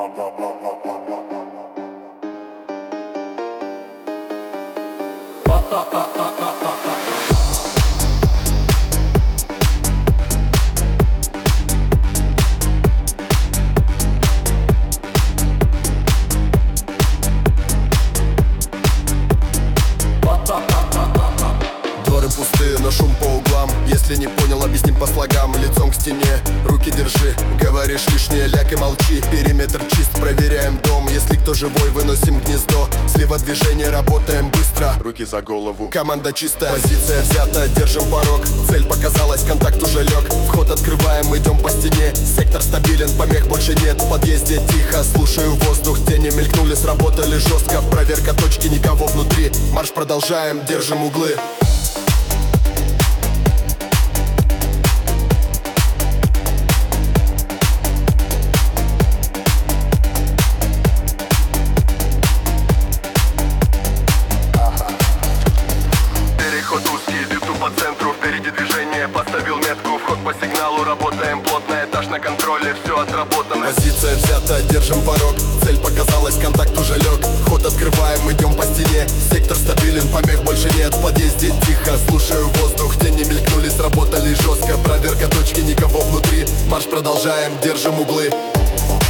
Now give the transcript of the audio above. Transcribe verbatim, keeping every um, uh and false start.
Дворы пустые, но шум по углам. Если не понял, объясним по слогам. Лицом к стене, руки держи. Говоришь лишнее, ляг и молчи. Периметр чист, проверяем дом. Если кто живой, выносим гнездо. Слева движение, работаем быстро. Руки за голову, команда чистая. Позиция взята, держим порог. Цель показалась, контакт уже лег. Вход открываем, идем по стене. Сектор стабилен, помех больше нет. В подъезде тихо, слушаю воздух. Тени мелькнули, сработали жестко. Проверка точки, никого внутри. Марш продолжаем, держим углы. По центру, впереди движение, поставил метку. Вход по сигналу, работаем плотно. Этаж на контроле, все отработано. Позиция взята, держим порог. Цель показалась, контакт уже лег. Вход открываем, идем по стене. Сектор стабилен, помех больше нет. В подъезде тихо, слушаю воздух. Тени мелькнули, сработали жестко. Проверка точки, никого внутри. Марш продолжаем, держим углы.